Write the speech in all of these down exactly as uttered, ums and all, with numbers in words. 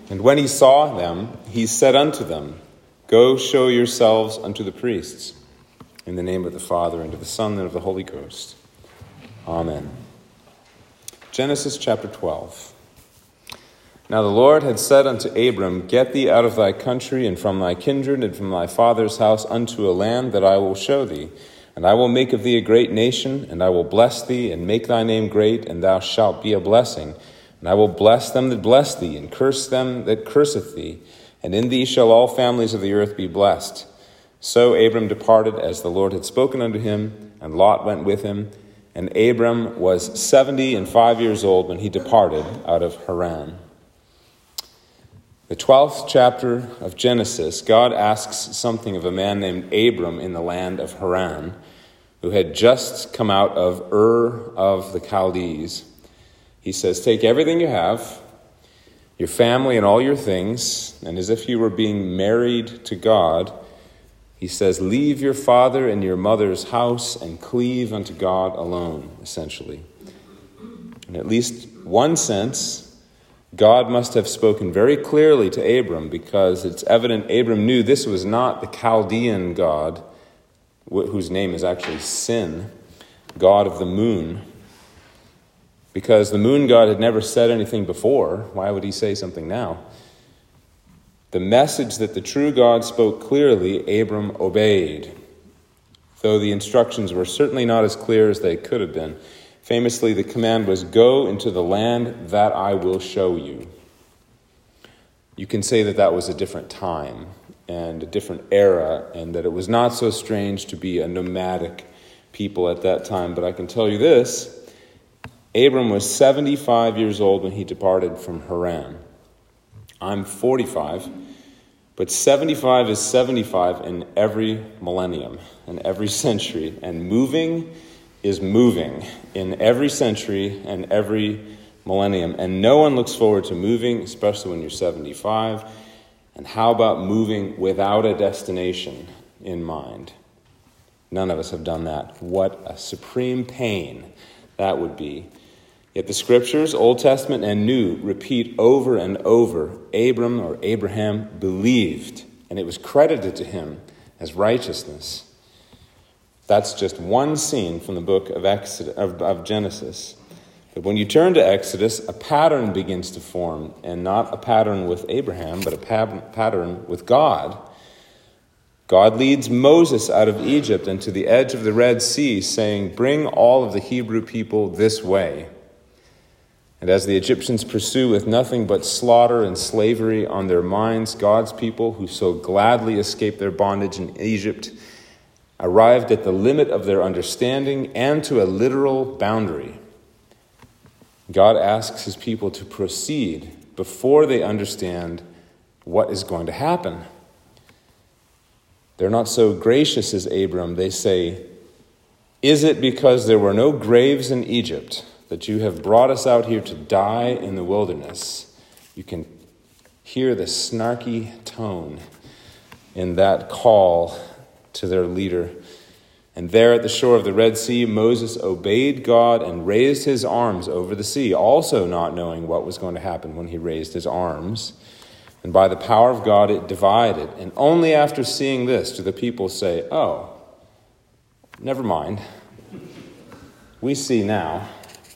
And when he saw them, he said unto them, Go show yourselves unto the priests. In the name of the Father, and of the Son, and of the Holy Ghost. Amen. Genesis chapter twelve. Now the Lord had said unto Abram, Get thee out of thy country, and from thy kindred, and from thy father's house, unto a land that I will show thee. And I will make of thee a great nation, and I will bless thee, and make thy name great, and thou shalt be a blessing. And I will bless them that bless thee, and curse them that curseth thee. And in thee shall all families of the earth be blessed. So Abram departed as the Lord had spoken unto him, and Lot went with him. And Abram was seventy and five years old when he departed out of Haran. The twelfth chapter of Genesis, God asks something of a man named Abram in the land of Haran, who had just come out of Ur of the Chaldees. He says, Take everything you have, your family and all your things, and as if you were being married to God, he says, Leave your father and your mother's house and cleave unto God alone, essentially. In at least one sense, God must have spoken very clearly to Abram, because it's evident Abram knew this was not the Chaldean God, whose name is actually Sin, God of the moon. Because the moon god had never said anything before. Why would he say something now? The message that the true God spoke clearly, Abram obeyed, though the instructions were certainly not as clear as they could have been. Famously, the command was, Go into the land that I will show you. You can say that that was a different time and a different era, and that it was not so strange to be a nomadic people at that time. But I can tell you this, Abram was seventy-five years old when he departed from Haran. I'm forty-five, but seventy-five is seventy-five in every millennium, in every century, and moving is moving in every century and every millennium. And no one looks forward to moving, especially when you're seventy-five. And how about moving without a destination in mind? None of us have done that. What a supreme pain that would be. Yet the scriptures, Old Testament and New, repeat over and over, Abram or Abraham believed, and it was credited to him as righteousness. That's just one scene from the book of, Exodus, of, of Genesis. But when you turn to Exodus, a pattern begins to form, and not a pattern with Abraham, but a pa- pattern with God. God leads Moses out of Egypt and to the edge of the Red Sea, saying, Bring all of the Hebrew people this way. And as the Egyptians pursue with nothing but slaughter and slavery on their minds, God's people, who so gladly escaped their bondage in Egypt, arrived at the limit of their understanding and to a literal boundary. God asks his people to proceed before they understand what is going to happen. They're not so gracious as Abram. They say, Is it because there were no graves in Egypt that you have brought us out here to die in the wilderness? You can hear the snarky tone in that call to their leader. And there at the shore of the Red Sea, Moses obeyed God and raised his arms over the sea, also not knowing what was going to happen when he raised his arms. And by the power of God, it divided. And only after seeing this do the people say, Oh, never mind. We see now.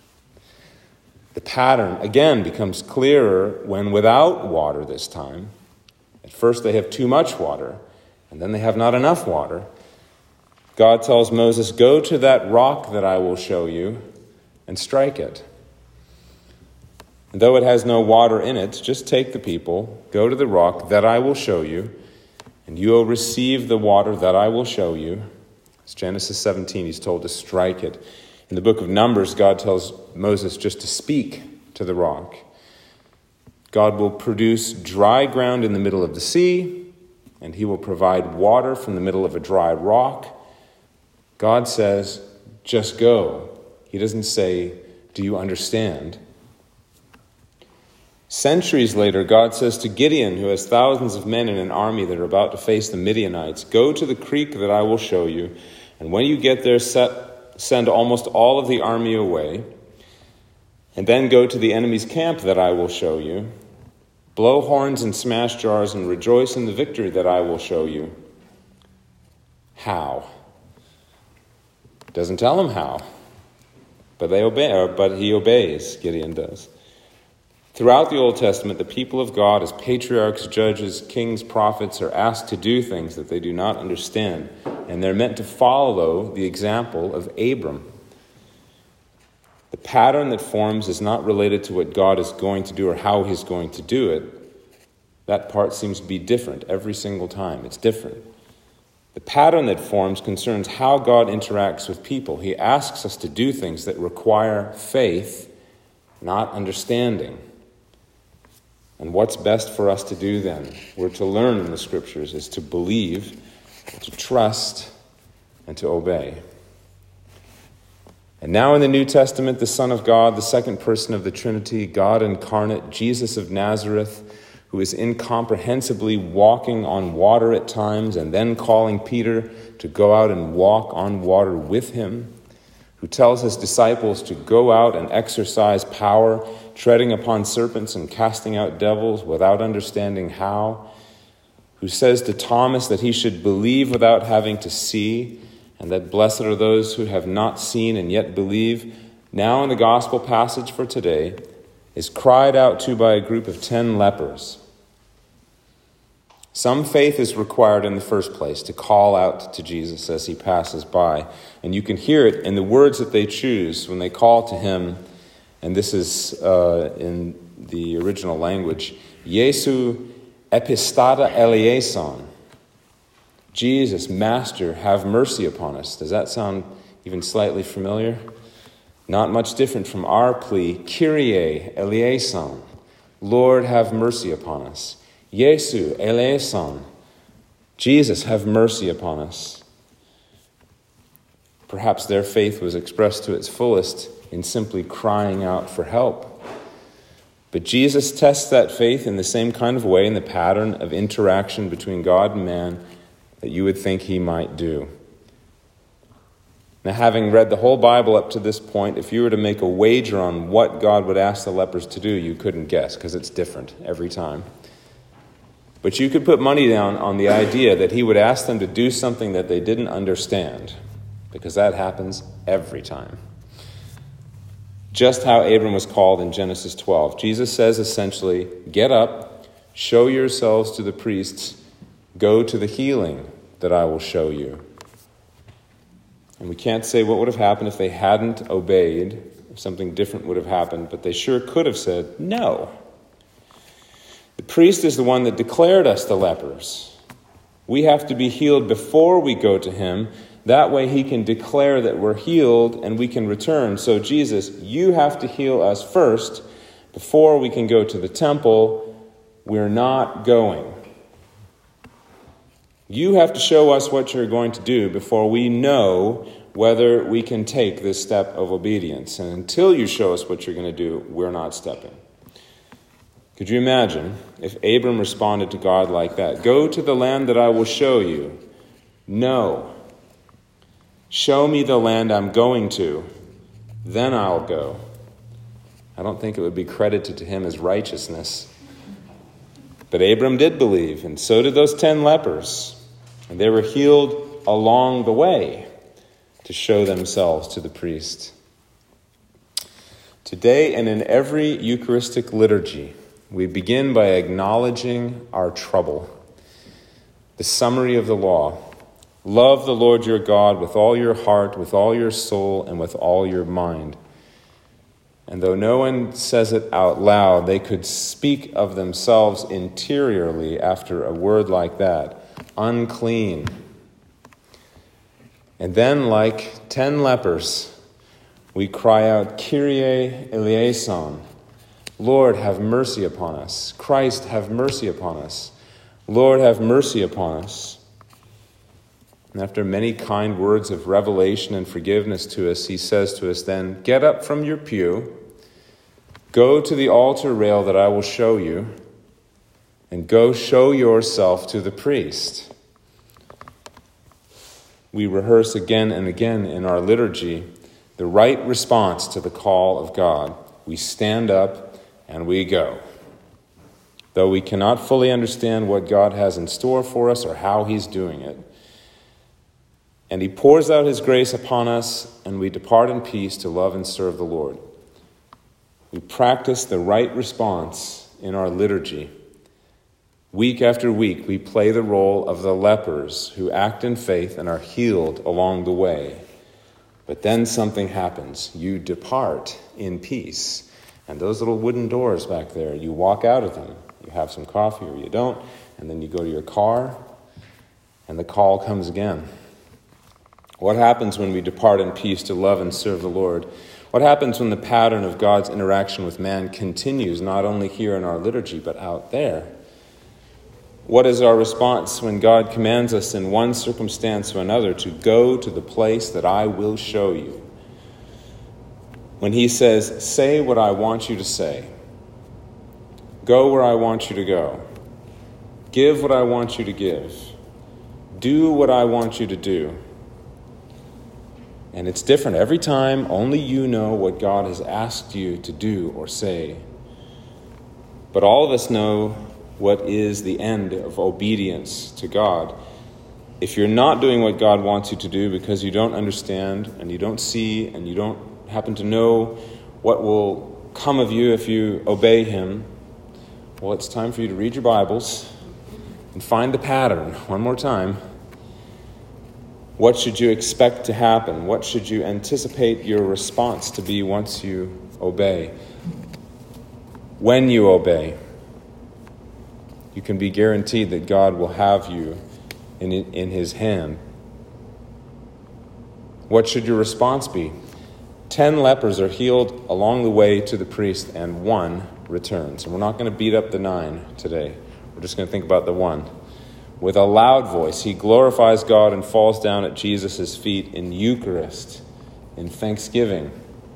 The pattern, again, becomes clearer when without water this time. At first they have too much water, and then they have not enough water. God tells Moses, Go to that rock that I will show you and strike it. And though it has no water in it, just take the people, go to the rock that I will show you, and you will receive the water that I will show you. It's Genesis seventeen, he's told to strike it. In the book of Numbers, God tells Moses just to speak to the rock. God will produce dry ground in the middle of the sea, and he will provide water from the middle of a dry rock. God says, just go. He doesn't say, do you understand? Centuries later, God says to Gideon, who has thousands of men in an army that are about to face the Midianites, go to the creek that I will show you, and when you get there, set, send almost all of the army away, and then go to the enemy's camp that I will show you. Blow horns and smash jars and rejoice in the victory that I will show you. How? Doesn't tell him how, but they obey. Or, but he obeys. Gideon does. Throughout the Old Testament, the people of God, as patriarchs, judges, kings, prophets, are asked to do things that they do not understand, and they're meant to follow the example of Abram. The pattern that forms is not related to what God is going to do or how he's going to do it. That part seems to be different every single time. It's different. The pattern that forms concerns how God interacts with people. He asks us to do things that require faith, not understanding. And what's best for us to do then? We're to learn in the Scriptures is to believe, to trust, and to obey. And now in the New Testament, the Son of God, the second person of the Trinity, God incarnate, Jesus of Nazareth, who is incomprehensibly walking on water at times and then calling Peter to go out and walk on water with him, who tells his disciples to go out and exercise power, treading upon serpents and casting out devils without understanding how, who says to Thomas that he should believe without having to see, and that blessed are those who have not seen and yet believe, now in the gospel passage for today, is cried out to by a group of ten lepers. Some faith is required in the first place to call out to Jesus as he passes by. And you can hear it in the words that they choose when they call to him. And this is uh, in the original language. Jesu epistata eleison. Jesus, Master, have mercy upon us. Does that sound even slightly familiar? Not much different from our plea, Kyrie eleison. Lord, have mercy upon us. Jesu eleison. Jesus, have mercy upon us. Perhaps their faith was expressed to its fullest in simply crying out for help. But Jesus tests that faith in the same kind of way, in the pattern of interaction between God and man that you would think he might do. Now, having read the whole Bible up to this point, if you were to make a wager on what God would ask the lepers to do, you couldn't guess, because it's different every time. But you could put money down on the idea that he would ask them to do something that they didn't understand, because that happens every time. Just how Abram was called in Genesis twelve. Jesus says essentially, get up, show yourselves to the priests, go to the healing that I will show you. And we can't say what would have happened if they hadn't obeyed, if something different would have happened, but they sure could have said no. The priest is the one that declared us the lepers. We have to be healed before we go to him. That way he can declare that we're healed and we can return. So Jesus, you have to heal us first before we can go to the temple. We're not going. You have to show us what you're going to do before we know whether we can take this step of obedience. And until you show us what you're going to do, we're not stepping. Could you imagine if Abram responded to God like that? Go to the land that I will show you. No. Show me the land I'm going to. Then I'll go. I don't think it would be credited to him as righteousness. But Abram did believe, and so did those ten lepers. And they were healed along the way to show themselves to the priest. Today and in every Eucharistic liturgy, we begin by acknowledging our trouble. The summary of the law. Love the Lord your God with all your heart, with all your soul, and with all your mind. And though no one says it out loud, they could speak of themselves interiorly after a word like that. Unclean. And then, like ten lepers, we cry out, Kyrie eleison. Lord, have mercy upon us. Christ, have mercy upon us. Lord, have mercy upon us. And after many kind words of revelation and forgiveness to us, he says to us then, get up from your pew, go to the altar rail that I will show you, and go show yourself to the priest. We rehearse again and again in our liturgy the right response to the call of God. We stand up and we go. though we cannot fully understand what God has in store for us or how he's doing it. And he pours out his grace upon us, and we depart in peace to love and serve the Lord. We practice the right response in our liturgy. Week after week, we play the role of the lepers who act in faith and are healed along the way. But then something happens. You depart in peace. And those little wooden doors back there, you walk out of them. You have some coffee or you don't, and then you go to your car, and the call comes again. What happens when we depart in peace to love and serve the Lord? What happens when the pattern of God's interaction with man continues, not only here in our liturgy, but out there? What is our response when God commands us in one circumstance or another to go to the place that I will show you? When he says, say what I want you to say. Go where I want you to go. Give what I want you to give. Do what I want you to do. And it's different every time. Only you know what God has asked you to do or say. But all of us know what is the end of obedience to God. If you're not doing what God wants you to do because you don't understand and you don't see and you don't happen to know what will come of you if you obey him, well, it's time for you to read your Bibles and find the pattern one more time. What should you expect to happen? What should you anticipate your response to be once you obey? When you obey, you can be guaranteed that God will have you in, in his hand. What should your response be? Ten lepers are healed along the way to the priest, and one returns. And we're not going to beat up the nine today. We're just going to think about the one. With a loud voice, he glorifies God and falls down at Jesus' feet in Eucharist, in thanksgiving.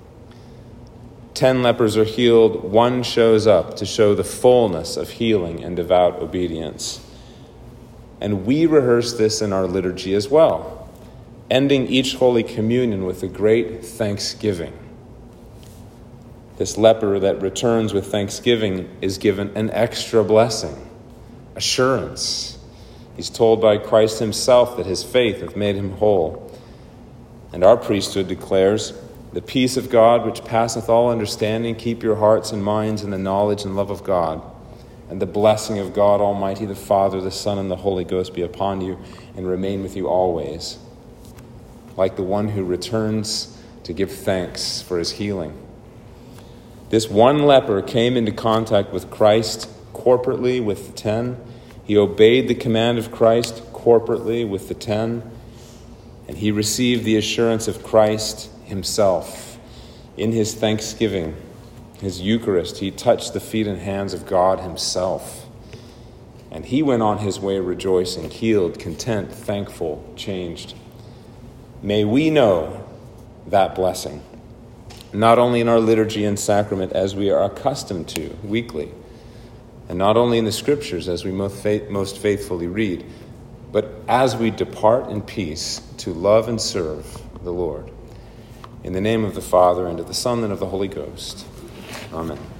Ten lepers are healed. One shows up to show the fullness of healing and devout obedience. And we rehearse this in our liturgy as well, ending each Holy Communion with a great thanksgiving. This leper that returns with thanksgiving is given an extra blessing, assurance. He's told by Christ himself that his faith hath made him whole. And our priesthood declares, the peace of God, which passeth all understanding, keep your hearts and minds in the knowledge and love of God. And the blessing of God Almighty, the Father, the Son, and the Holy Ghost be upon you and remain with you always. Like the one who returns to give thanks for his healing. This one leper came into contact with Christ corporately with the ten. He obeyed the command of Christ corporately with the ten. And he received the assurance of Christ himself. In his thanksgiving, his Eucharist, he touched the feet and hands of God himself. And he went on his way rejoicing, healed, content, thankful, changed. May we know that blessing, not only in our liturgy and sacrament as we are accustomed to weekly, and not only in the scriptures as we most faithfully read, but as we depart in peace to love and serve the Lord. In the name of the Father, and of the Son, and of the Holy Ghost. Amen.